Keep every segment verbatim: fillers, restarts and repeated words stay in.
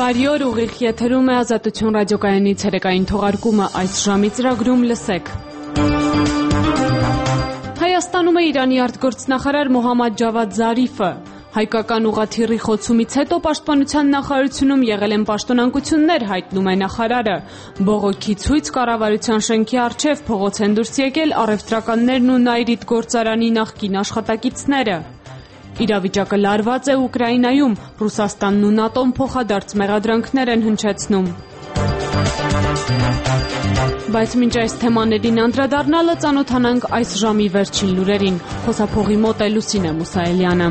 Բարի օր, ուղիղ եթերում է Ազատություն ռադիոկայանի ցերեկային թողարկումը, այս ժամի ծրագրում լսեք։ Հայաստանում է Իրանի արտգործնախարար Մոհամմադ Ջավադ Զարիֆը։ Հայկական ուղղաթիռի խոցումից հետո Պաշտպանության նախարարությունում եղել են պաշտոնանկություններ, հայտնում է նախարարը։ Բողոքի ցույց կառավարության շենքի առջև փողոց են դուրս եկել առևտրականներն ու Նայրիտ գործարանի նախկին աշխատակիցները։ Իրավիճակը լարված է Ուկրաինայում, Ռուսաստանն ու ՆԱՏՕ-ն փոխադարձ մեղադրանքներ են հնչեցնում։ Բայց մինչ այս թեմաներին անդրադառնալը ծանոթանանք այս ժամի վերջին լուրերին։ Խոսափողի մոտ է Լուսինե Մուսայելյանը։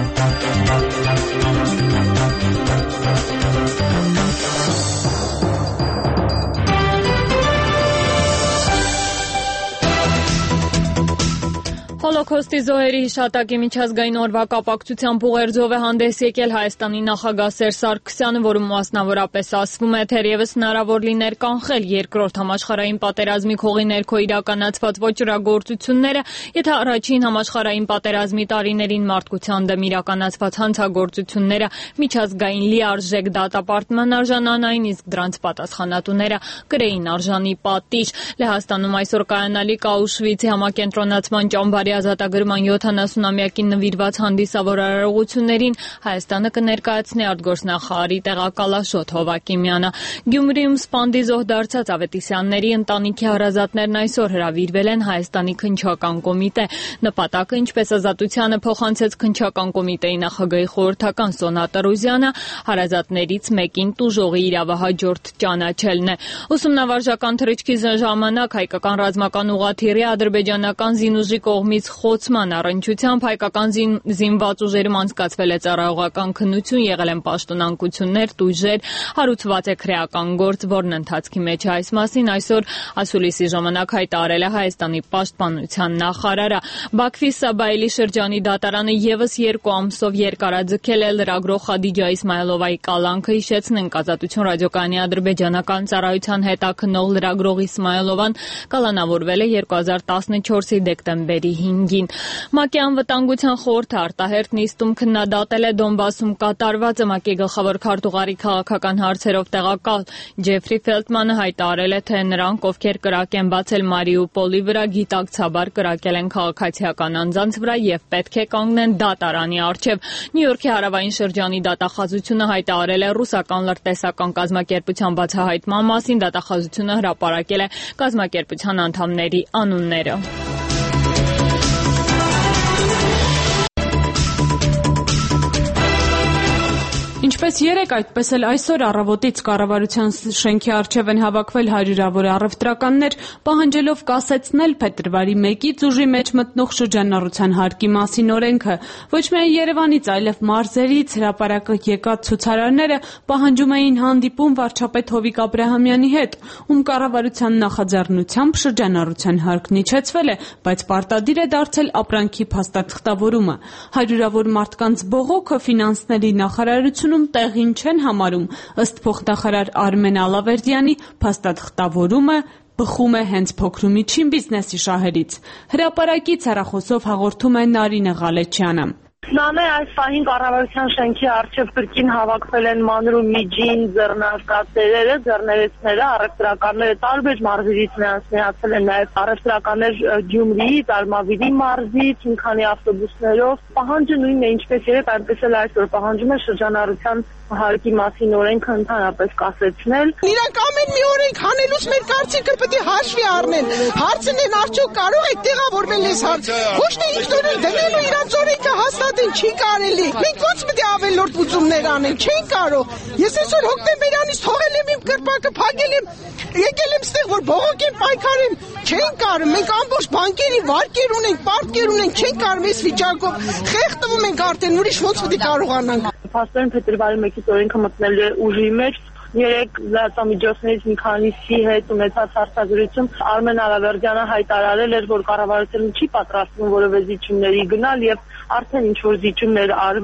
Հոլոքոստի զոհերի հիշատակի միջազգային օրվա կապակցությամբ ուղերձով է հանդես եկել Հայաստանի նախագահ Սերժ Սարգսյանը, որում մասնավորապես ասվում է, թերևս հնարավոր լիներ կանխել երկրորդ համաշխարհային պատերազմի քողի ներքո իրականացված ոճրագործությունները, եթե առաջին համաշխարհային պատերազմի տարիներին մարդկության դեմ իրականացված հանցագործությունները միջազգային լիարժեք դատապարտման արժանանային, իսկ դրանց պատասխանատուները կրեին արժանի պատիժ։ Լեհաստանում այսօր կայանալիք Աուշվիցի համակենտրոնացման ճամբարի ազատագրման յոթանասունամյակին նվիրված հանդիսավոր արարողություններին Հայաստանը կներկայացնի արտգործնախարարի տեղակալ Աշոտ Հովակիմյանը։ Գյումրիում սպանդի զոհ դարձած Ավետիսյանների ընտանիքի հարազատներն այսօր հրավիրվել են Հայաստանի քննչական կոմիտե։ Նպատակը, ինչպես Ազատությանը փոխանցեց քննչական կոմիտեի նախագահի խորհրդական Սոնա Տրուզյանը, հարազատներից մեկին տուժողի իրավահաջորդ ճանաչելն է։ Ուսումնավարժական թռիչքի ժամանակ հայկական ռազմական ուղղաթիռի ադրբեջանական զինուժի կողմից խոցման առնչությամբ հայկական զինված ուժերում անցկացվել է ծառայողական քննություն, եղել են պաշտոնանկություններ, տույժեր, հարուցված է քրեական գործ, որն ընթացքի մեջ է։ Այս մասին այսօր ասուլիսի ժամանակ հայտարարել է Հայաստանի պաշտպանության նախարարը։ Բաքվի Սաբայելի շրջանի դատարանը եւս երկու ամսով երկարաձգել է լրագրող Խադիջա Իսմայելովայի կալանքը, հիշեցնենք Ազատություն ռադիոկայանի ադրբեջանական ծառայության հետաքննող լրագրող Իսմայելովան կալանավորվել է երկու հազար տասնչորսի դեկտեմբերի հինգին։ ՄԱԿ-ի անվտանգության խորհուրդը արտահերթ նիստում քննադատել է Դոնբասում կատարվածը։ ՄԱԿ-ի գլխավոր քարտուղարի քաղաքական հարցերով տեղակալ Ջեֆրի Ֆելտմանը հայտարարել է, թե նրանք, ովքեր կրակ են բացել Մարիուպոլի վրա, գիտակցաբար կրակել են քաղաքացիական անձանց վրա եւ պետք է կանգնեն դատարանի առջեւ։ Նյու Յորքի հարավային շրջանի դատախազությունը հայտարարել է ռուսական լրտեսական կազմակերպության բացահայտման մասին, դատախազությունը հրապարակել է կազմակերպության անդամների անունները։ Ինչպես երեկ, այդպես էլ այսօր առավոտից կառավարության շենքի առջև են հավաքվել հարյուրավոր առևտրականներ, պահանջելով կասեցնել փետրվարի մեկից ուժի մեջ մտնող շրջանառության հարկի մասին օրենքը։ Ոչ միայն Երևանից, այլև մարզերից հրապարակը եկած ցուցարարները պահանջում էին հանդիպում վարչապետ Հովիկ Աբրահամյանի հետ, ում կառավարության նախաձեռնությամբ շրջանառության հարկն իջեցվել է, բայց պարտադիր է դարձել ապրանքի փաստաթղթավորումը։ Հարյուրավոր մարդկանց բողոքը ֆինանսների նախարարությունը տեղին չեն համարում, ըստ փոխնախարար Արմեն Ալավերդյանի, փաստաթղթավորումը բխում է հենց փոքր ու միջին բիզնեսի շահերից։ Հրապարակից հեռախոսով հաղորդում է Նարինե Ղալեչյանը։ Նամե այս պահին կառավարության շենքի առջև կրկին հավաքվել են մանր ու միջին ձեռնարկատերերը, ձեռներեցները, առևտրականները տարբեր մարզերից նրանց միացել են նաև առևտրականներ Գյումրիից, Արմավիրի մարզից, մի քանի ավտոբուսներով։ Պահանջը նույնն է, ինչպես երեկ, այնպես էլ այսօր պահանջում է շրջանառության հարկի մասին օրենքը ընդհանրապես կասեցնել։ Իրանք ամեն մի օրենք հանելուց մեր կարծիքը պետք է հաշվի առնեն։ Հարցն է, արդյոք կարող եք տեղավորվել այս հարցը։ Ոչ թե ինքնուրույն դնելու իրանց օրենքը հաստատեն չի կարելի։ Մենք ոնց պետք է ավելորդ ուծումներ անենք, չեն կարող։ Ես այսօր հոկտեմբերանից թողել եմ իմ կրպակը, փակել եմ, եկել եմ ստեղ, որ բողոքեմ, պայքարեմ, չեն կարող։ Մենք ամբողջ բանկերի վարկեր ունենք, պարտքեր ունենք, չեն կարող այս վիճակով։ Խեղդվում ենք արդեն, ուրիշ ոնց պետք է կարողանանք։ Փաստորեն փետրվարի մեկից օրենքը մտնել է ուժի մեջ։ Երեք լրատվամիջոցներից մի քանիսի հետ ունեցած հարցազրույցում Արմեն Ալավերդյանը հայտարարել էր, որ կառավարությունը չի պատրաստվում որևէ զիջումների գնալ եւ արդեն ինչ որ զիջումներ արվել են։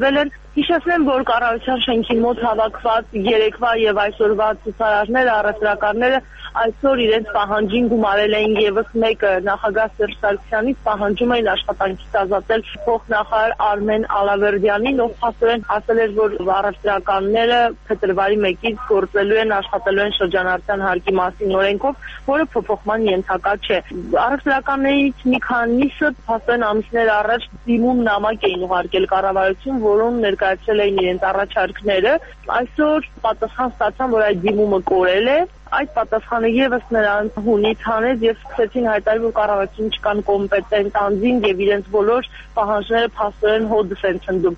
Հիշեցնեմ, որ կառավարության շենքի մոտ հավաքված երեկվա եւ այսօրվա ցուցարարները, առևտրականները այսօր իրենց պահանջին գումարել էին եւս մեկը նախագահ Սերժ Սարգսյանից պահանջում էին աշխատանքից ազատել փոխնախարար Արմեն Ալավերդյանին, ով փաստորեն ասել էր, որ առևտրականները փետրվարի մեկից գործելու են աշխատելու են շրջանառության հարկի մասին օրենքով, որը փոփոխման ենթակա չէ։ Առևտրականներից մի քանիսը փաստորեն ամիսներ առաջ դիմում նամակ էին ուղարկել կառավարություն, որոնց ներկայացրել էին իրենց առաջարկները, այսօր պատասխան ստացան, որ այդ դիմումը կորել է, այդ պատասխանը եւս նրանց հունից հանեց եւ սկսեցին հայտարարել, որ կառավարությունում չկան կոմպետենտ անձին եւ իրենց բոլոր պահանջները փաստորեն հոդս են ցնդում։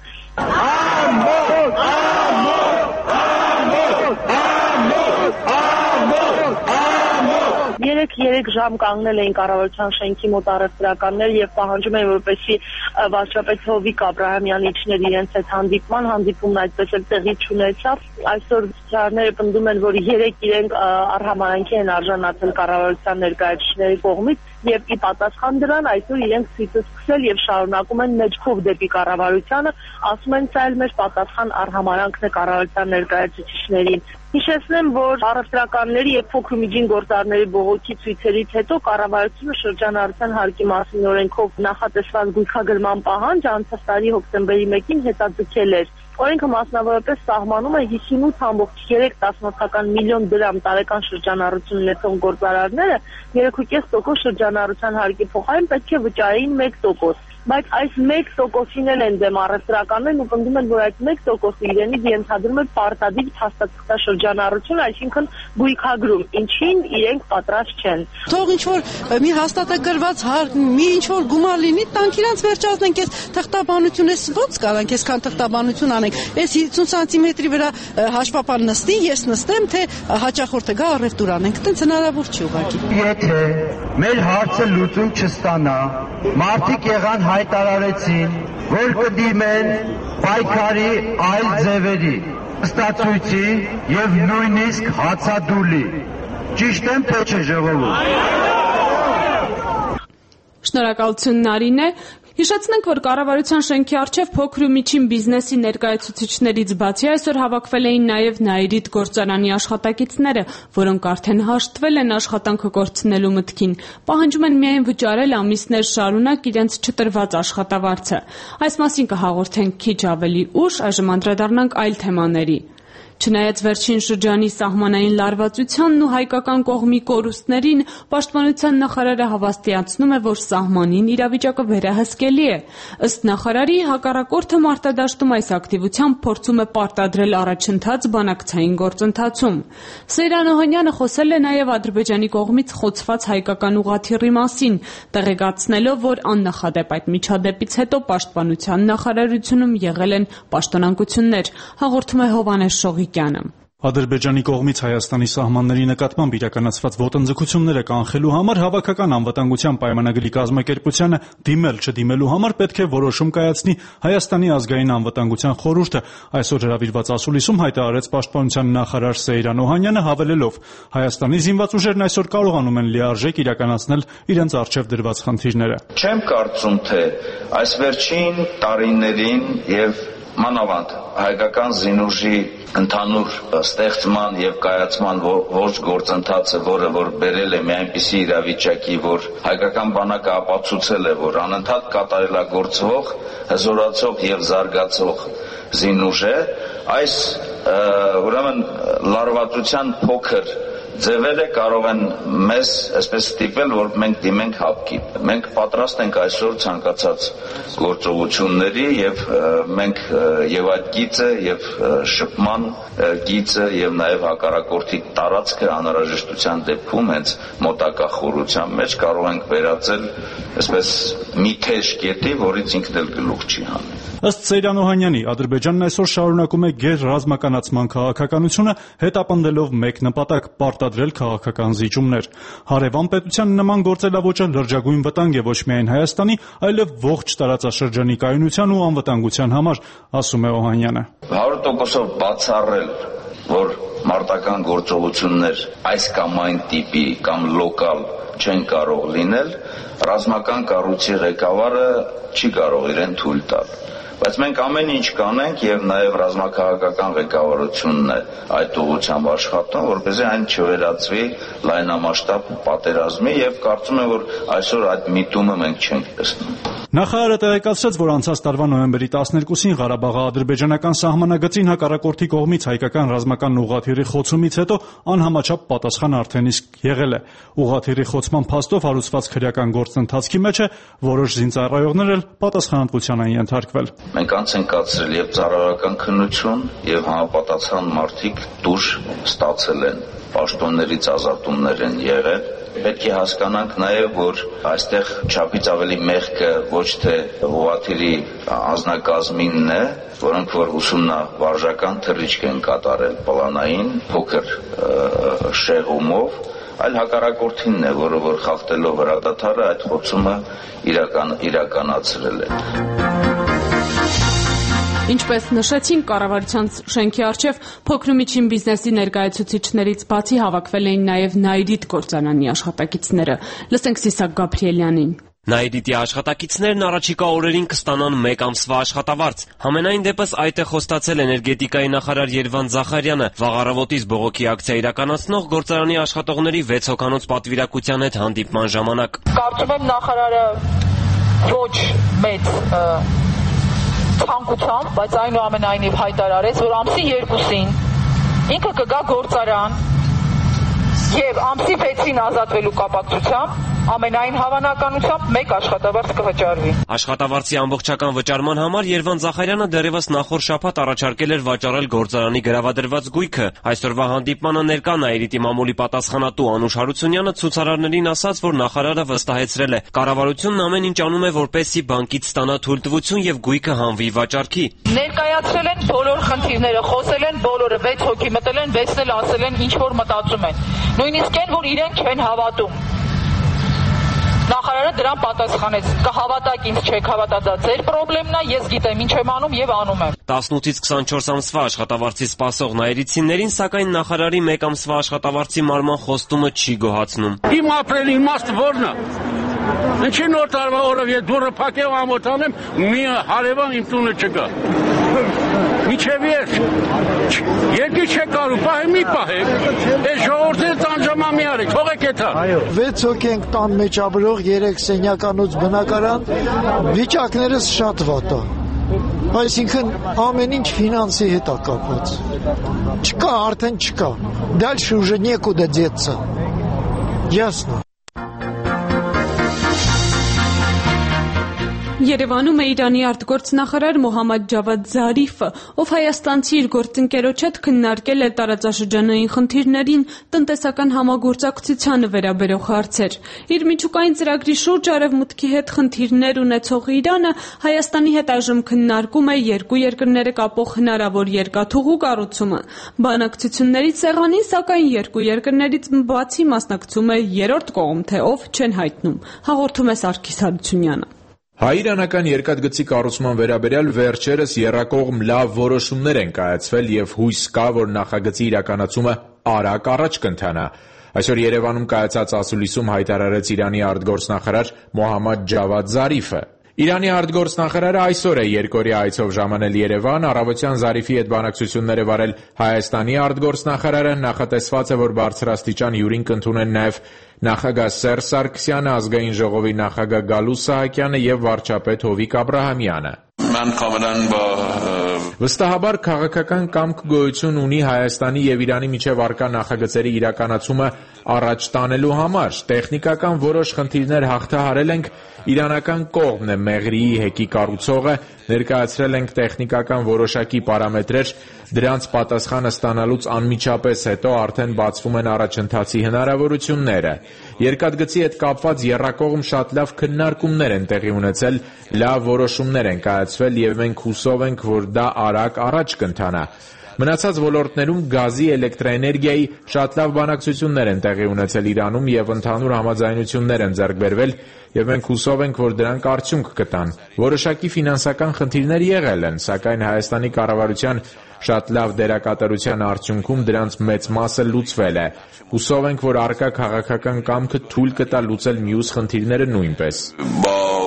Ամոթ, ամոթ, ամոթ, ամոթ, ամոթ, ամոթ երեք ժամ կանգնել էին կառավարության շենքի մոտ առևտրականներ եւ պահանջում էին, որպեսզի վարչապետ Հովիկ Աբրահամյանը իջներ իրենց հետ հանդիպման, հանդիպումն այդպես էլ տեղի չունեցավ։ Այսօր ցուցարարները պնդում են, որ երեք իրենք արհամարանքի են արժանացել կառավարության ներկայացուցիչների կողմից եւ ի պատասխան դրան այսօր իրենք ցույցը սկսել եւ շարունակում են մեջքով դեպի կառավարությանը, ասում են սա էլ մեր պատասխան արհամարանքն է կառավարության ներկայացուցիչներին։ Հիշեցնեմ, որ առևտրականների եւ փոքր ու միջին գործարարների բողոքի ցույցերից հետո կառավարությունը շրջանառության հարկի մասին օրենքով նախատեսված գույքագրման պահանջ անցած տարի հոկտեմբերի մեկին հետաձգել էր։ Օրենքը մասնավորապես սահմանում է հիսունութ կόμma երեք միլիոն դրամ տարեկան շրջանառություն ունեցող գործարարները երեք կόμma պենս տոկոս շրջանառության հարկի փոխարեն պետք է վճարեին մեկ տոկոս։ Բայց այս մեկ տոկոսին էլ են դեմ առևտրականներն ու պնդում են, որ այդ մեկ տոկոսը իրենից ենթադրում է պարտադիր փաստաթղթաշրջանառություն, այսինքն գույքագրում, ինչին իրենք պատրաստ չեն։ Թող ինչ որ մի հաստատագրված հարկ, մի ինչ որ գումար լինի, տանք իրանց վերջացնենք, այս թղթաբանությունը ո՞նց կարանք, այսքան թղթաբանություն անենք։ Այս հիսուն սանտիմետրի վրա հաշվապան նստի, ես նստեմ, թե հաճախորդը գա առևտուր անենք, այդպես հնարավոր չի ուղղակի։ Եթե մեր հարցը լուծում չստանա, մարդիկ եղան հայտարարեցին, որ կդիմեն պայքարի այլ ձևերի, ստացույցի եւ նույնիսկ հացադուլի։ Ճիշտ եմ, թե չէ ժողովուրդ։ Շնորհակալություն Նարինե։ Հիշեցնենք, որ կառավարության շենքի առջև փոքր ու միջին բիզնեսի ներկայացուցիչներից բացի այսօր հավաքվել էին նաև Նաիրիդ գործարանի աշխատակիցները, որոնք արդեն հաշտվել են աշխատանքը կորցնելու մտքին, պահանջում են միայն վճարել ամիսներ շարունակ իրենց չտրված աշխատավարձը։ Այս մասին կհաղորդենք քիչ ավելի ուշ, այժմ անդրադառնանք այլ թեմաների։ Չնայած վերջին շրջանի սահմանային լարվածությանն ու հայկական կողմի կորուստներին, Պաշտպանության նախարարը հավաստիացնում է, որ սահմանին իրավիճակը վերահսկելի է։ Ըստ նախարարի, հակառակորդը մարտադաշտում այս ակտիվությամբ փորձում է պարտադրել առաջընթաց բանակցային գործընթացում։ Սեյրան Օհանյանը խոսել է նաև Ադրբեջանի կողմից խոցված հայկական ուղղաթիռի մասին, տեղեկացնելով, որ աննախադեպ այդ միջադեպից հետո Պաշտպանության նախարարությունում եղել են պաշտոնանկություններ, հաղորդում է Հովհաննես Շողիկյանը։ Ադրբեջանի կողմից Հայաստանի սահմանների նկատմամբ իրականացված ոտնձգությունները կանխելու համար հավաքական անվտանգության պայմանագրի կազմակերպությանը դիմել-չդիմելու համար պետք է որոշում կայացնի Հայաստանի ազգային անվտանգության խորհուրդը, այսօր հրավիրված ասուլիսում հայտարարեց Պաշտպանության նախարար Սեյրան Օհանյանը, հավելելով. Հայաստանի զինված ուժերն այսօր կարողանում են լիարժեք իրականացնել իրենց առջև դրված խնդիրները։ Չեմ կարծում, թե այս վերջին տարիներին եւ մանավանդ հայկական զինուժի ընդհանուր ստեղծման եւ կայացման ոչ գործընթացը, որը որ բերել է մի այնպիսի իրավիճակի, որ հայկական բանակը ապացուցել է, որ անընդհատ կատարելագործվող, հզորացող եւ զարգացող զինուժ է, այս ուրեմն լարվածության փոքր ձևերը կարող են մեզ այսպես ստիպել, որ մենք դիմենք հապկի։ Մենք պատրաստ ենք այսօր ցանկացած գործողությունների եւ մենք եւ այդ գիծը եւ շփման գիծը եւ նաեւ հակառակորդի տարածքը անհրաժեշտության դեպքում հենց մոտակա խորության մեջ կարող ենք վերածել այսպես մի թեժ կետի, որից ինքն էլ գլուխ չի հանի։ Ըստ Սեյրան Օհանյանի, Ադրբեջանն այսօր շարունակում է գերրազմականացման քաղաքականությունը, հետապնդելով մեկ նպատակ՝ պարտադրել քաղաքական զիջումներ։ Հարևան պետության նման գործելավոճը լրջագույն վտանգ է ոչ միայն Հայաստանի, այլև ողջ տարածաշրջանի կայունության ու անվտանգության համար, ասում է Օհանյանը։ հարյուր տոկոսով բացառել, որ մարտական գործողություններ այս կամ այն տիպի կամ լոկալ չեն կարող լինել, ռազմական կառույցի ղեկավարը չի կարող իրեն թույլ տալ։ Բայց մենք ամեն ինչ կանենք եւ նաեւ ռազմաքաղաքական ղեկավարությունն է այդ ուղղությամբ աշխատում, որպեսզի այն չվերածվի լայնամասշտաբ պատերազմի եւ կարծում եմ, որ այսօր այդ միտումը մենք չենք տեսնում։ Նախարարը տեղեկացրեց, որ անցած տարվա նոյեմբերի տասներկուսին Ղարաբաղի ադրբեջանական սահմանագծին հակառակորդի կողմից հայկական ռազմական ուղղաթիռի խոցումից հետո անհամաչափ պատասխան արդեն իսկ եղել է։ Ուղղաթիռի խոցման փաստով հարուցված քրեական գործընթացքի մեջ է որոշ զինծառայողներ էլ պատասխանատվության են ենթարկվել։ Մենք անց ենք կացրել եւ ծառայական քննություն եւ համապատասխան մարդիկ դուրս ստացել են, պաշտոններից ազատումներ են եղել։ Պետք է հասկանանք նաև, որ այստեղ չափից ավելի մեղքը ոչ թե ուղղաթիռի անձնակազմինն է, որոնք որ ուսումնավարժական թռիչք են կատարել պլանային փոքր շեղումով, այլ հակառակորդինն է, որը որ խախտելով հրադադարը այդ խոցումը իրական իրականացրել է։ Ինչպես նշեցին, կառավարության շենքի առջև փոքր ու միջին բիզնեսի ներկայացուցիչներից բացի հավաքվել էին նաև Նայիրիտ գործարանի աշխատակիցները։ Լսենք Սիսակ Գաբրիելյանին։ Նայիրիտի աշխատակիցներն առաջիկա օրերին կստանան մեկ ամսվա աշխատավարձ։ Համենայն դեպս այդ է խոստացել էներգետիկայի նախարար Երվանդ Զախարյանը վաղ առավոտից բողոքի ակցիա իրականացնող գործարանի աշխատողների վեց հոգանոց պատվիրակության հետ հանդիպման ժամանակ։ Կարծում եմ նախարարը ոչ մեծ ցանկությամբ, բայց այնուամենայնիվ հայտարարեց, որ ամսի երկուսին ինքը կգա գործարան եւ ամսի վեցին ազատվելու կապակցությամբ ամենայն հավանականությամբ մեկ աշխատավարձ կվճարվի։ Աշխատավարձի ամբողջական վճարման համար Երվանդ Զախարյանը դեռևս նախորդ շաբաթ առաջարկել էր վաճառել գործարանի գրավադրված գույքը։ Այսօրվա հանդիպմանը ներկա Նայիրիտի մամուլի պատասխանատու Անուշ Հարությունյանը ցուցարարներին ասաց, որ նախարարը վստահեցրել է, կառավարությունն ամեն ինչ անում է, որպեսզի բանկից ստանա թույլտվություն եւ գույքը հանվի վաճառքի։ Ներկայացրել են բոլոր խնդիրները, խոսել են բոլորը, վեց հոգի մտել են, վեցն էլ ասել են ինչ որ մտածում են։ Նույնիսկ այն, որ իրենք չեն հավատում։ Նախարարը դրան պատասխանեց. կհավատաք ինձ, չեք հավատա, դա ձեր պրոբլեմն է, ես գիտեմ ինչ եմ անում եւ անում եմ։ տասնութից քսանչորս ամսվա աշխատավարձի սպասող նայիրիցիներին, սակայն նախարարի մեկ ամսվա աշխատավարձի մարման խոստումը չի գոհացնում։ Իմ ապրել իմաստը ո՞րն է։ Ինչի նոր տարվա օրը ես դուրը փակեմ ամոթանեմ, մի հարևան իմ տունը չգա։ Միջև ես երկի չեք կարում, պահեմ մի պահեմ, ես ժողորդել ծանջամամի արեք, թողեք եթա։ Վեց հոգ ենք տան մեջ ապրող, երեք սենյականոց բնակարան, վիճակներս շատ վատ է։ Այսինքն ամեն ինչ ֆինանսի հետ է կապված։ Չկա, արդեն չկա։ Дальше уже некуда деться. Ясно. Երևանում է Իրանի արտգործնախարար Մոհամմադ Ջավադ Զարիֆը, ով հայաստանցի իր գործընկերոջ հետ քննարկել է տարածաշրջանային խնդիրներին, տնտեսական համագործակցությանը վերաբերող հարցեր։ Իր միջուկային ծրագրի շուրջ Արևմուտքի հետ խնդիրներ ունեցող Իրանը Հայաստանի հետ այժմ քննարկում է երկու երկրները կապող հնարավոր երկաթուղու կառուցումը։ Բանակցությունների սեղանին, սակայն երկու երկրներից բացի մասնակցում է երրորդ կողմ, թե ով չեն հայտնում։ Հաղորդում է Սարգիս Հարությունյանը։ Հայ-իրանական երկաթգծի կառուցման վերաբերյալ վերջերս եռակողմ լավ որոշումներ են կայացվել եւ հույս կա, որ նախագծի իրականացումը արագ առաջ կընթանա։ Այսօր Երևանում կայացած ասուլիսում հայտարարեց Իրանի արտգործնախարար Մոհամմադ Ջավադ Զարիֆը։ Իրանի արտգործնախարարը այսօր է երկօրյա այցով ժամանել Երևան, առավոտյան Զարիֆի հետ բանակցություններ է վարել Հայաստանի արտգործնախարարը, նախատեսված է, որ բարձրաստիճան հյուրին կընդունեն նաև նախագահ Սերժ Սարգսյանը, ազգային ժողովի նախագահ Գալուստ Սահակյանը եւ վարչապետ Հովիկ Աբրահամյանը։ Վստահաբար քաղաքական կամք գոյություն ունի Հայաստանի եւ Իրանի միջև առկա նախագծերի իրականացումը առաջ տանելու համար։ Տեխնիկական որոշ խնդիրներ հաղթահարել ենք, իրանական կողմն է Մեղրիի հեկի կառուցողը, ներկայացրել ենք տեխնիկական որոշակի պարամետրեր, դրանց պատասխանը ստանալուց անմիջապես հետո արդեն բացվում են առաջընթացի հնարավորությունները։ Երկաթգծի հետ կապված եռակողմ շատ լավ քննարկումներ են տեղի ունեցել, լավ որոշումներ են կայացվել եւ մենք հուսով ենք, որ դա արագ առաջ կընթանա։ Մնացած ոլորտներում գազի, էլեկտրաէներգիայի շատ լավ բանակցություններ են տեղի ունեցել Իրանում եւ ընդհանուր համաձայնություններ են ձեռք բերվել եւ մենք հուսով ենք, որ դրանք արդյունք կտան։ Որոշակի ֆինանսական խնդիրներ եղել են, սակայն Հայաստանի կառավարության շատ լավ դերակատարության արդյունքում դրանց մեծ մասը լուծվել է։ Հուսով ենք, որ առկա քաղաքական կամքը թույլ կտա լուծել մյուս խնդիրները նույնպես։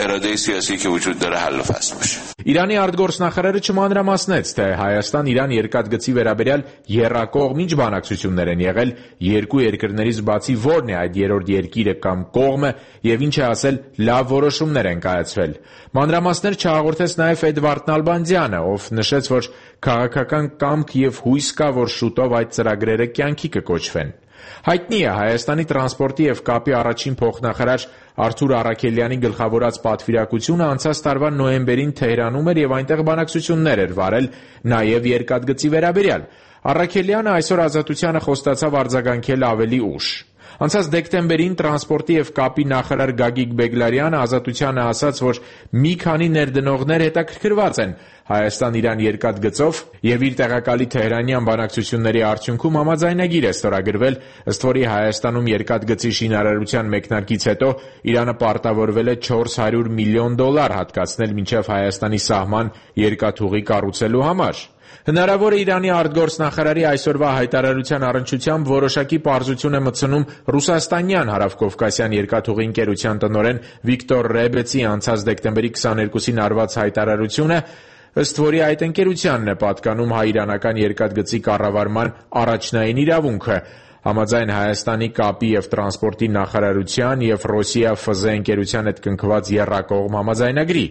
اراده‌ای سیاسی که وجود داره حل و فصل بشه. Իրանի արտգործնախարարը չմանրամասնեց, թե Հայաստան-Իրան երկաթգծի վերաբերյալ եռակողմինչ բանակցություններ են եղել, երկու երկրներից բացի որն է այդ երրորդ երկիրը կամ կողմը եւ ինչ է ասել լավ որոշումներ են կայացվել։ Մանրամասներ չհաղորդեց նաեւ Էդվարդ Նալբանդյանը, ով նշեց, որ քաղաքական կամք եւ հույս կա, որ շուտով այդ ծրագրերը կյանքի կկոչվեն։ Հայտնի է Հայաստանի տրանսպորտի եւ կապի առաջին փոխնախարար Արթուր Առաքելյանի գլխավորած պատվիրակությունը անցած տարվա նոյեմբերին Թեհրանում էր եւ այնտեղ բանակցություններ էր վարել նաեւ երկաթգծի վերաբերյալ։ Առաքելյանը այսօր Ազատությանը խոստացավ արձագանքել ավելի ուշ։ Անցած դեկտեմբերին տրանսպորտի եւ կապի նախարար Գագիկ Բեգլարյանը Ազատությանը ասաց, որ մի քանի ներդնողներ հետաքրքրված են Հայաստան-Իրան երկաթգծով եւ իր տեղակալի Թեհրանյան բանակցությունների արդյունքում համաձայնագիր է ստորագրվել, ըստ որի Հայաստանում երկաթգծի շինարարության մեկնարկից հետո Իրանը պարտավորվել է չորս հարյուր միլիոն դոլար հատկացնել մինչեւ Հայաստանի սահման երկաթուղի կառուցելու համար։ Հնարավոր է Իրանի արտգործնախարարի այսօրվա հայտարարության առնչությամբ որոշակի պարզություն է մտցնում ռուսաստանյան Հարավկովկասյան երկաթուղի ընկերության տնօրեն Վիկտոր Ռեբեցի անցած դեկտեմբերի քսաներկուսին արված հայտարարությունը, ըստ որի այդ ընկերությանն է պատկանում հայ-իրանական երկաթգծի կառավարման առաջնային իրավունքը, համաձայն Հայաստանի կապի եւ տրանսպորտի նախարարության եւ Ռոսիա Ֆ Զ ընկերության հետ կնքված եռակողմ համաձայնագրի։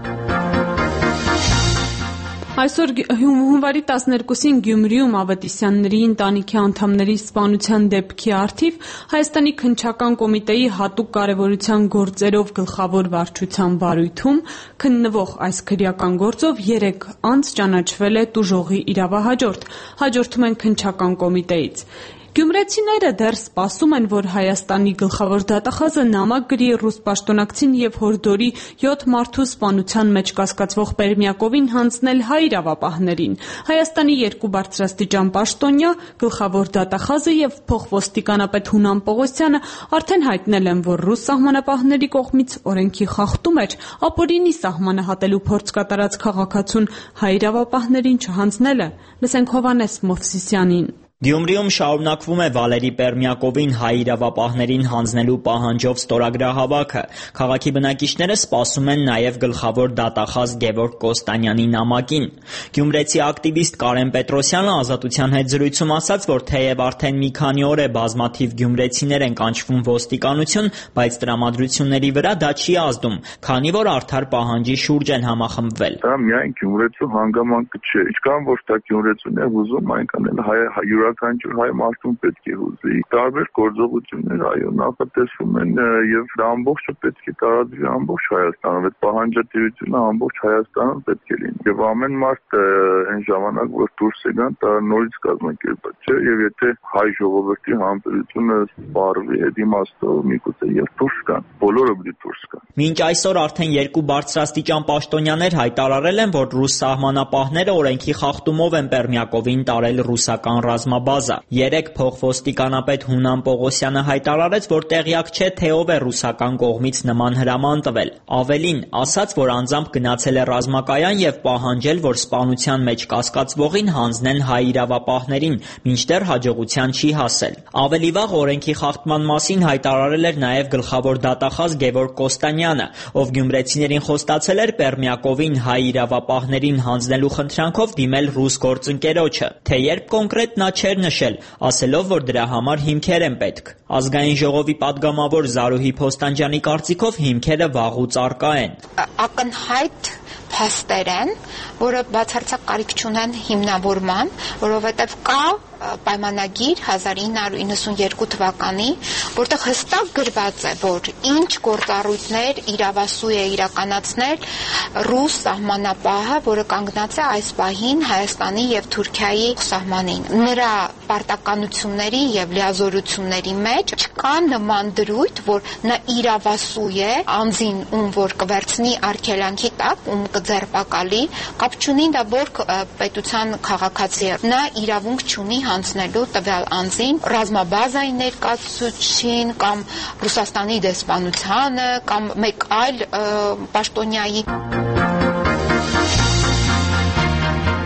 Այսօր հունվարի տասներկուսին Գյումրիում Ավետիսյանների ընտանիքի անդամների սպանության դեպքի առթիվ Հայաստանի քննչական կոմիտեի հատուկ կարևորության գործերով գլխավոր վարչության բարույթում քննվող այս քրեական գործով երեք անձ ճանաչվել է տուժողի իրավահաջորդ, հաջորդում են քննչական կոմիտեից։ Գյումրեցիները դեռ սպասում են, որ Հայաստանի գլխավոր դատախազը նամակ գրի ռուս պաշտոնակցին եւ հորդորի յոթ մարդու սպանության մեջ կասկածվող Պերմյակովին հանձնել հայ իրավապահներին։ Հայաստանի երկու բարձրաստիճան պաշտոնյա, գլխավոր դատախազը եւ փոխոստիկանապետ Հունան Պողոսյանը արդեն հայտնել են, որ ռուս սահմանապահների կողմից օրենքի խախտում էր ապօրինի սահմանը հատելու փորձ կատարած քաղաքացուն հայ իրավապահներին չհանձնելը։ Լսենք Հովհաննես Մովսիսյանին։ Գյումրիում շարունակվում է Վալերի Պերմյակովին հայ իրավապահներին հանձնելու պահանջով ստորագրահավաքը։ Քաղաքի բնակիչները սպասում են նաև գլխավոր դատախազ Գևորգ Կոստանյանի նամակին։ Գյումրեցի ակտիվիստ Կարեն Պետրոսյանը Ազատության հետ զրույցում ասաց, որ թեև արդեն մի քանի օր է բազմաթիվ գյումրեցիներ են կանչվում ոստիկանություն, բայց տրամադրությունների վրա դա չի ազդում, քանի որ արդար պահանջի շուրջ են համախմբվել։ Դա միայն գյումրեցու հանգամանքը չէ, ինչքան որ դա գյումրեցուն է ուզում, այնքան էլ հայ յուրաքանչյուր հայ մարդուն պետք է հուզի։ Տարբեր գործողություններ այո նախատեսվում են եւ դա ամբողջը պետք է տարածվի ամբողջ Հայաստանում, այդ պահանջատիրությունը ամբողջ Հայաստանում պետք է լինի։ Եվ ամեն մարդ այն ժամանակ, որ դուրս է գան, դա նորից կազմակերպված չէ եւ եթե հայ ժողովրդի համբերությունը սպառվի այդ իմաստով միգուցե եւ դուրս գան, բոլորը պետք է դուրս գան։ Մինչ այսօր արդեն երկու բարձրաստիճան պաշտոնյաներ հայտարարել են, որ ռուս սահմանապահները օրենքի խախտումով են Պերմյակովին տարել ռուսական ռազմաբազա։ Երեք փոխոստիկանապետ Հունան Պողոսյանը հայտարարեց, որ տեղյակ չէ, թե ով է ռուսական կողմից նման հրաման տվել։ Ավելին, ասաց, որ անձամբ գնացել է ռազմակայան եւ պահանջել, որ սպանության մեջ կասկածվողին հանձնեն հայ իրավապահներին, մինչդեռ հաջողության չի հասել։ Ավելի վաղ օրենքի խախտման մասին հայտարարել էր նաեւ գլխավոր դատախազ Գևորգ Կոստանյանը, ով գյումրեցիներին խոստացել էր Պերմյակովին հայ իրավապահներին հանձնելու խնդրանքով դիմել ռուս գործընկերոջը, թե երբ կոնկրետ նա չէր նշել, ասելով, որ դրա համար հիմքեր են պետք։ Ազգային ժողովի падգամավոր Զարուհի Փոստանջյանի կարծիքով հիմքերը վաղուց առկա են։ Ակնհայտ փաստեր են, որը բացարձակ կարիք չունեն հիմնավորման, որովհետև կա պայմանագիր հազար ինը հարյուր իննսունյերկու թվականի, որտեղ հստակ գրված է, որ ինչ գործառույթներ իրավասու է իրականացնել ռուս սահմանապահը, որը կանգնած է այս պահին Հայաստանի եւ Թուրքիայի սահմանին։ Նրա պարտականությունների եւ լիազորությունների մեջ չկա նման դրույթ, որ նա իրավասու է անձին, ում որ կվերցնի արգելանքի տակ, ում կձերբակալի, կապ չունի դա որ պետության քաղաքացի է։ Նա իրավունք չունի հանձնելու տվյալ անձին ռազմաբազայի ներկայացուցչին կամ Ռուսաստանի դեսպանությանը կամ մեկ այլ պաշտոնյայի։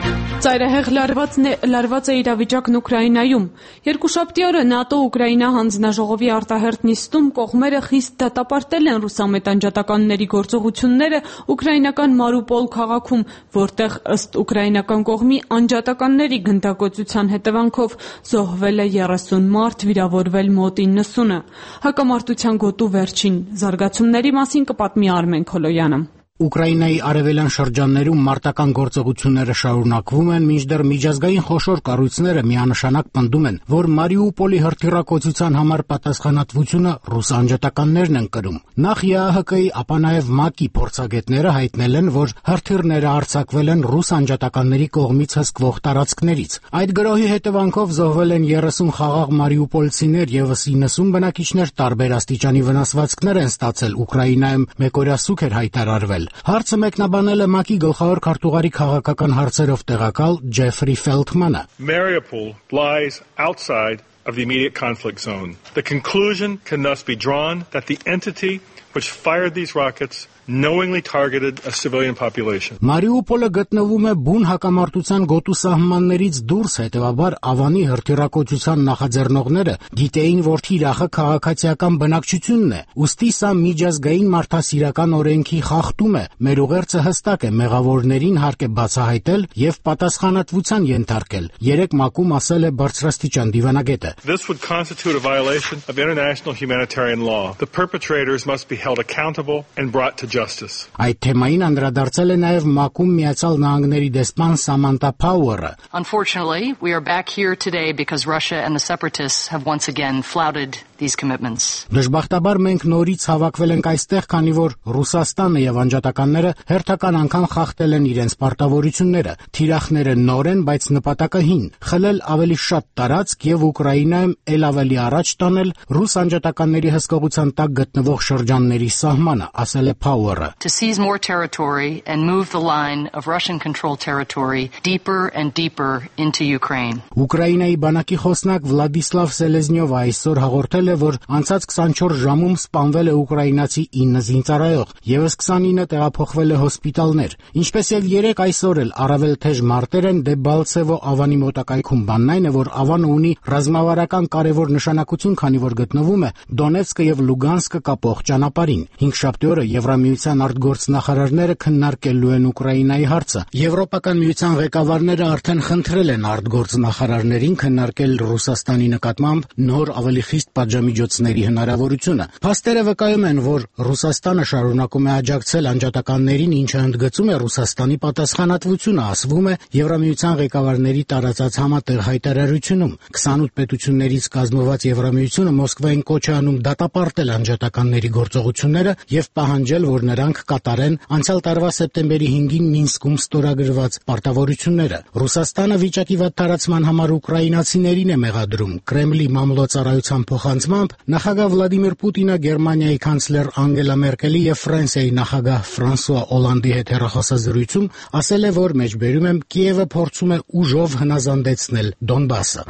Ծայրահեղ լարված, լարված է իրավիճակն Ուկրաինայում։ Երկուշաբթի օրը ՆԱՏՕ-Ուկրաինա հանձնաժողովի արտահերթ նիստում կողմերը խիստ դատապարտել են ռուսամետ անջատականների գործողությունները ուկրաինական Մարուպոլ քաղաքում, որտեղ ըստ ուկրաինական կողմի անջատականների գնդակոծության հետևանքով զոհվել է երեսուն մարդ, վիրավորվել մոտ իննսունը։ Հակամարտության գոտու վերջին զարգացումների մասին կպատմի Արմեն Քոլոյանը։ Ուկրաինայի արևելյան շրջաններում մարտական գործողությունները շարունակվում են, մինչդեռ միջազգային խոշոր կառույցները միանշանակ պնդում են, որ Մարիուպոլի հրթիռակոծության համար պատասխանատվությունը ռուս անջատականներն են կրում։ Նախ ԵԱՀԿ-ի, ապա նաև ՄԱԿ-ի փորձագետները հայտնել են, որ հրթիռները արձակվել են ռուս անջատականների կողմից հսկվող տարածքներից։ Այդ գրոհի հետևանքով զոհվել են երեսուն խաղաղ մարիուպոլցիներ, ևս իննսուն բնակիչներ տարբեր աստիճանի վնասվածքներ են ստացել Ուկրաինայում, մեկօրյա սուգ էր հայտարարվել։ Հարցը մեկնաբանել է ՄԱԿ-ի գլխավոր քարտուղարի քաղաքական հարցերով տեղակալ Ջեֆրի Ֆելթմանը։ Mariupol lies outside of the immediate conflict zone. The conclusion can thus be drawn that the entity which fired these rockets knowingly targeted a civilian population. Մարիուպոլը գտնվում է բուն հակամարտության գոտու սահմաններից դուրս, հետևաբար Ավանի հրթիռակոծության նախաձեռնողները գիտեին, որ թիրախը քաղաքացիական բնակչությունն է, ուստի սա միջազգային մարդասիրական օրենքի խախտում է։ Մեր ուղերձը հստակ է, մեղավորներին հարկ է բացահայտել եւ պատասխանատվության ենթարկել։ Երեք ՄԱԿ-ում ասել է բարձրաստիճան դիվանագետը։ This would constitute a violation of international humanitarian law. The perpetrators must be held accountable and brought to justice. Այդ թեմային անդրադարձել է նաև ՄԱԿ-ում Միացյալ Նահանգների դեսպան Սամանթա Փաուերը։ Unfortunately, we are back here today because Russia and the separatists have once again flouted these commitments. Դժբախտաբար մենք նորից հավաքվել ենք այստեղ, քանի որ Ռուսաստանը եւ անջատականները հերթական անգամ խախտել են իրենց պարտավորությունները։ Թիրախները նոր են, բայց նպատակը հին՝ խլել ավելի շատ տարածք եւ Ուկրաինայում ել ավելի առաջ տանել ռուս անջատականների հսկողության տակ գտնվող շրջանների սահմանը, ասել է Փաուերը։ To seize more territory and move the line of Russian controlled territory deeper and deeper into Ukraine. Ուկրաինայի բանակի խոսնակ Վլադիսլավ Սելեզնյովը այսօր հաղորդել է, որ անցած քսանչորս ժամում սպանվել է ուկրաինացի ինը զինծառայող, եւս քսանինը տեղափոխվել է հոսպիտալներ։ Ինչպես եւ երեք այսօր էլ առավել թեժ մարտեր են Դեբալցևո Ավանի մոտակայքում, բանն այն է, որ Ավանը ունի ռազմավարական կարևոր նշանակություն, քանի որ գտնվում է Դոնեցկը եւ Լուգանսկը կապող ճանապարհին։ Հինգշաբթի օրը Եվրամիության արտգործնախարարները քննարկելու են Ուկրաինայի հարցը։ Եվրոպական միության ղեկավարները արդեն խնդրել են արտգործնախարարներին քննարկել Ռուսաստանի նկատմամբ նոր ավելի խիստ պատժամիջոցների հնարավորությունը։ Փաստերը վկայում են, որ Ռուսաստանը շարունակում է աջակցել անջատականներին, ինչը ընդգծում է Ռուսաստանի պատասխանատվությունը, ասվում է Եվրամիության ղեկավարների տարածած համատեղ հայտարարությունում։ քսանութ պետություններից կազմված Եվրամիությունը Մոսկվային կոչ է անում դատապարտել անջատականների գործողությունները եւ պահանջել, որ նրանք կատարեն անցյալ տարվա սեպտեմբերի հինգին Մինսկում ստորագրված պարտավորությունները։ Ռուսաստանը վիճակի վատ տարածման համար ուկրաինացիներին է մեղադրում։ Կրեմլի մամլոյցարայության փոխանցմամբ նախագահ Վլադիմիր Պուտինը Գերմանիայի կանցլեր Անգելա Մերկելի եւ Ֆրանսիայի նախագահ Ֆրանսուଆ Օլանդի հետ հեռախոսազրույցում ասել է, որ մեջբերում եմ Կիևը փորձում է ուժով հնազանդեցնել Դոնբասը։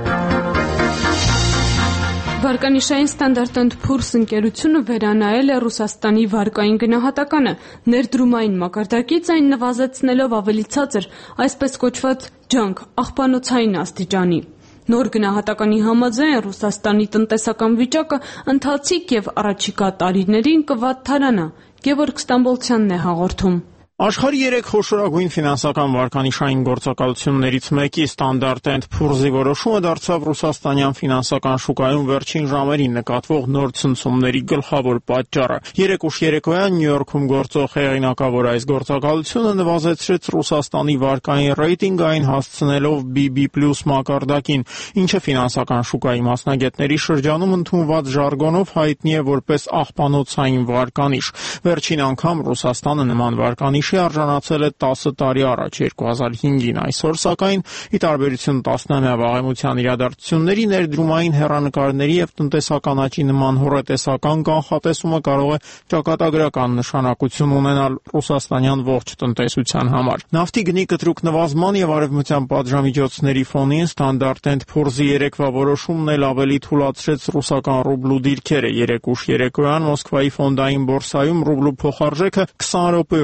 Վարկանիշային Standard and Poor's ընկերությունը վերանայել է Ռուսաստանի վարկային գնահատականը, ներդրումային մակարդակից այն նվազեցնելով ավելի ցածր, այսպես կոչված ջանք աղբանոցային աստիճանի։ Նոր գնահատականի համաձայն Ռուսաստանի տնտեսական վիճակը ընթացիկ եւ առաջիկա տարիներին կվատթարանա։ Գևորգ Ստամբոլցյանն է հաղորդում։ Աշխարհի երեք խոշորագույն ֆինանսական վարկանիշային գործակալություններից մեկի Standard and Poor's-ի որոշումը դարձավ ռուսաստանյան ֆինանսական շուկայում վերջին ժամերին նկատվող նոր ցնցումների գլխավոր պատճառը։ Երեք ուշ երեկոյան Նյու Յորքում գործող հեղինակավոր այս գործակալությունը նվազեցրեց Ռուսաստանի վարկային ռեյտինգային, հասցնելով B B plus մակարդակին, ինչը ֆինանսական շուկայի մասնագետների շրջանում ընդունված ժարգոնով հայտնի է որպես աղբանոցային վարկանիշ։ Վերջին անգամ Ռուսաստանը նման վարկանիշ արժանացել է տասը տարի առաջ երկու հազար հինգին, այսօր սակայն ի տարբերություն տասնամյա վաղեմության իրադարձությունների ներդրումային հեռանկարների եւ տնտեսական աճի նման հոռետեսական կանխատեսումը կարող է ճակատագրական նշանակություն ունենալ ռուսաստանյան ողջ տնտեսության համար։ Նավթի գնի կտրուկ նվազման եւ արևմտյան պատժամիջոցների ֆոնին Standard and Poor's-ի երեկվա որոշումն էլ ավելի թուլացրեց ռուսական ռուբլու դիրքերը։ Երեք ուշ երեկոյան Մոսկվայի ֆոնդային բորսայում ռուբլու փոխարժեքը քսան րոպեում նվազեց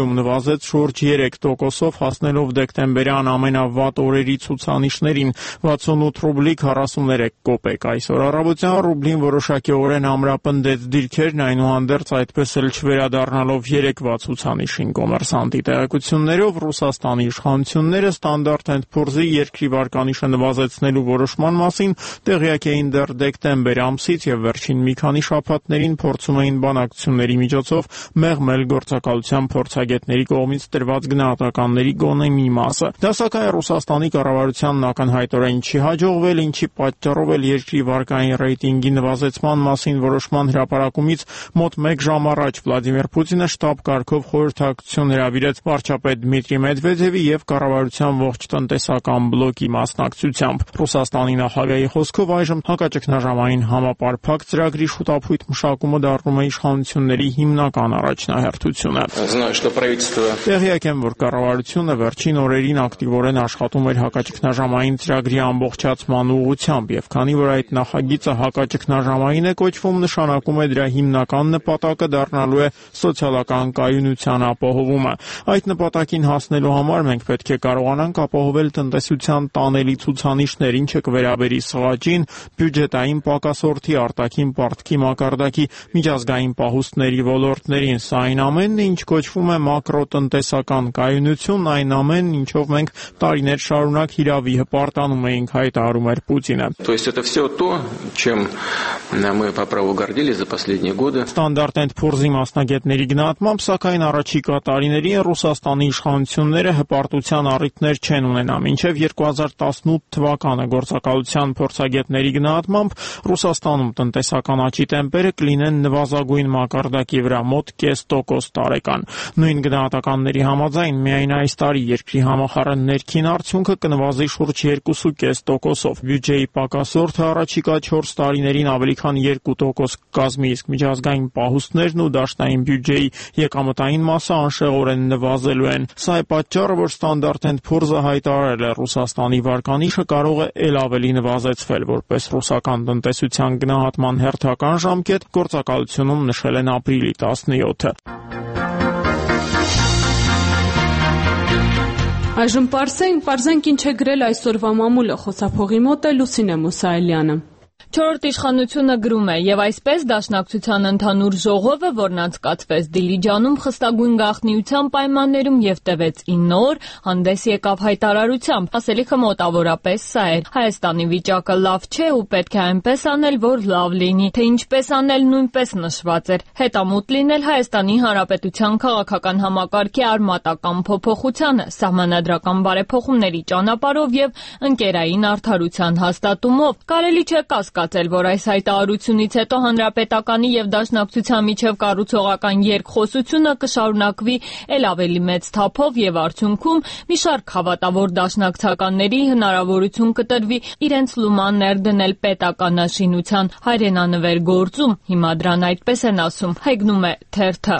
նվազեց շուրջ երեք տոկոսով, հասնելով դեկտեմբերյան ամենավատ օրերի ցուցանիշներին՝ վաթսունութ ռուբլի քառասուներեք կոպեկ։ Այսօր առավոտյան ռուբլին որոշակիորեն ամրապնդեց դիրքերն, այնուհանդերձ այդպես էլ չվերադառնալով երեկվա ցուցանիշին։ Կոմերսանտի տեղեկություններով Ռուսաստանի իշխանությունները Standard and Poor's-ի երկրի վարկանիշը նվազեցնելու որոշման մասին տեղյակ էին դեռ դեկտեմբեր ամսից եւ վերջին մի քանի շաբաթներին փորձում էին բանակցությունների միջոցով մեղմել գործակալության փորձագետների կողմից տրված գնահատականների գոնե մի մասը։ Դա սակայն Ռուսաստանի կառավարությանն ակնհայտորեն չի հաջողվել, ինչի պատճառով էլ երկրի վարկային ռեյտինգի նվազեցման մասին որոշման հրապարակումից մոտ մեկ ժամ առաջ Վլադիմիր Պուտինը շտաբ կարգով խորհրդակցություն հրավիրեց վարչապետ Դմիտրի Մեդվեդևի եւ կառավարության ողջ տնտեսական բլոկի մասնակցությամբ։ Ռուսաստանի նախագահի խոսքով այժմ հակաճգնաժամային համապարփակ ծրագրի շուտափույթ մշակումը դառնում է իշխանությունների հիմնական առաջնահերթությունը։ Տեղյակ եմ, որ կառավարությունը վերջին օրերին ակտիվորեն աշխատում էր հակաճգնաժամային ծրագրի ամբողջացման ուղղությամբ, եւ քանի որ այդ նախագիծը հակաճգնաժամային է կոչվում, նշանակում է դրա հիմնական նպատակը դառնալու է սոցիալական կայունության ապահովումը։ Այդ նպատակին հասնելու համար մենք պետք է կարողանանք ապահովել տնտեսության տանելի ցուցանիշներ, ինչը կվերաբերի սղաճին, բյուջետային պակասորդի, արտաքին պարտքի մակարդակի, միջազգային պահուստների ոլորտներին։ Սա այն ամենն է, ինչ կոչվում է մակրոտնտեսական կայունություն, այն ամենն, ինչով մենք տարիներ շարունակ հիրավի հպարտանում էինք, հայտարարում էր Պուտինը։ Standard and Poor's-ի մասնագետների գնահատմամբ, սակայն առաջիկա տարիներին Ռուսաստանի իշխանությունները հպարտության առիթներ չեն ունենա։ Մինչև երկու հազար տասնութ թվականը գործակալության փորձագետների գնահատմամբ Ռուսաստանում տնտեսական աճի տեմպերը կլինեն նվազագույն մակարդակի վրա, մոտ կես տոկոս տարեկան։ Նույն գնահատականների համաձայն միայն այս տարի երկրի համախառն ներքին արդյունքը կնվազի շուրջ երկու կես տոկոսով։ Բյուջեի պակասորդը առաջիկա չորս տարիներին ավելի քան երկու տոկոս կկազմի, իսկ միջազգային պահուստներն ու դաշնային բյուջեի եկամտային մասը անշեղորեն նվազելու են։ Սա է պատճառը, որ Standard and Poor's-ը հայտարարել է Ռուսաստանի վարկանիշը կարող է ել ավելի նվազեցվել, որպես ռուսական տնտեսության գնահատման հերթական ժամկետ գործակալությունում նշել են ապրիլի տասնյոթը։ Այժմ պարզենք, պարզենք ինչ է գրել այսօրվա մամուլը, խոսափողի մոտ է Լուսինե Մուսայելյանը։ Չորրորդ իշխանությունը գրում է, եւ այսպես Դաշնակցության ընդհանուր ժողովը, որն անցկացվեց Դիլիջանում խստագույն գաղտնիության պայմաններում եւ տևեց ինը օր, հանդես եկավ հայտարարությամբ։ Ասելիքը մոտավորապես սա էր. Հայաստանի վիճակը լավ չէ ու պետք է այնպես անել, որ լավ լինի, թե ինչպես անել նույնպես նշված էր։ Հետամուտ լինել Հայաստանի Հանրապետության քաղաքական համակարգի արմատական փոփոխությանը, սահմանադրական բարեփոխումների ճանապարհով եւ ընկերային արդարության հաստատումով։ Կարելի չէ կասկածել, որ այս հայտարարությունից հետո Հանրապետականի եւ Դաշնակցության միջև կառուցողական երկխոսությունը կշարունակվի ել ավելի մեծ թափով եւ արդյունքում մի շարք հավատավոր դաշնակցականների հնարավորություն կտրվի իրենց լուման ներդնել պետականաշինության հայրենանվեր գործում։ Հիմա դրան այդպես են ասում, հայգնում է թերթը։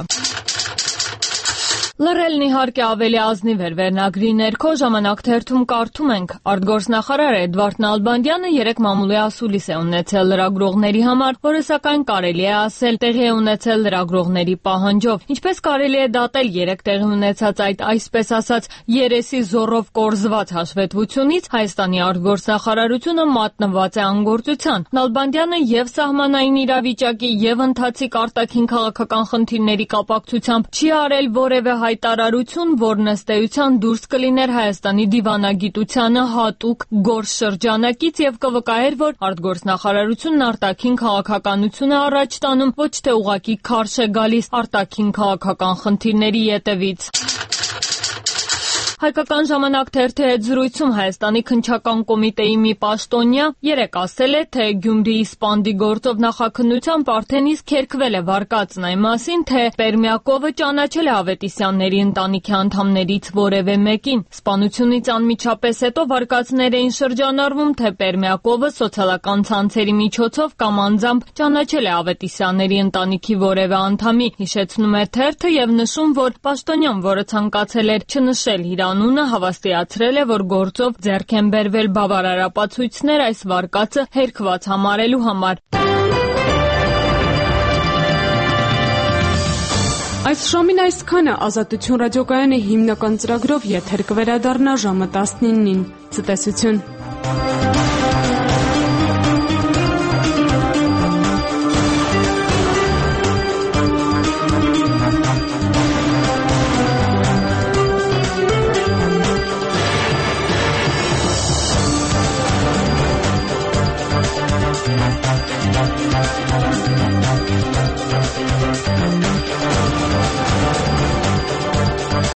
Լռելն իհարկե ավելի ազնիվ էր վերնագրի ներքո ժամանակ թերթում կարդում ենք. Արտգործնախարար Էդվարդ Նալբանդյանը երեկ մամուլի ասուլիս է ունեցել լրագրողների համար, որը սակայն կարելի է ասել տեղի է ունեցել լրագրողների պահանջով։ Ինչպես կարելի է դատել երեկ տեղի ունեցած այդ այսպես ասած երեսի զոռով կորզված հաշվետվությունից, Հայաստանի արտգործնախարարությունը մատնված է անգործության։ Նալբանդյանը եւ սահմանային իրավիճակի եւ ընթացիկ արտաքին քաղաքական խնդիրների կապակցությամբ չի արել որևէ հայտարարություն, որն ըստ էության դուրս կլիներ Հայաստանի դիվանագիտությանը հատուկ գործ շրջանակից եւ կվկայեր, որ արտգործնախարարությունն արտաքին քաղաքականություն է առաջ տանում, ոչ թե ուղղակի քարշ է գալիս արտաքին քաղաքական խնդիրների ետևից։ Հայկական ժամանակ թերթի հետ զրույցում Հայաստանի քննչական կոմիտեի մի պաշտոնյա երեկ ասել է, թե Գյումրիի սպանդի գործով նախաքննությամբ արդեն իսկ հերքվել է վարկածն այն մասին, թե Պերմյակովը ճանաչել է Ավետիսյանների ընտանիքի անդամներից որևէ մեկին։ Սպանությունից անմիջապես հետո վարկածներ էին շրջանառվում, թե Պերմյակովը սոցիալական ցանցերի միջոցով կամ անձամբ ճանաչել է Ավետիսյանների ընտանիքի որևէ անդամի։ Հիշեցնում է թերթը եւ նշում, որ պաշտոնյան, որը ցանկացել էր չնշել իր անունը, հավաստիացրել է, որ գործով ձեռք են բերվել բավարար ապացույցներ այս վարկածը հերքված համարելու համար։ Այս ժամին այսքանը Ազատություն ռադիոկայանի հիմնական ծրագրով եթեր կվերադառնա ժամը տասնինին։ Ցտեսություն։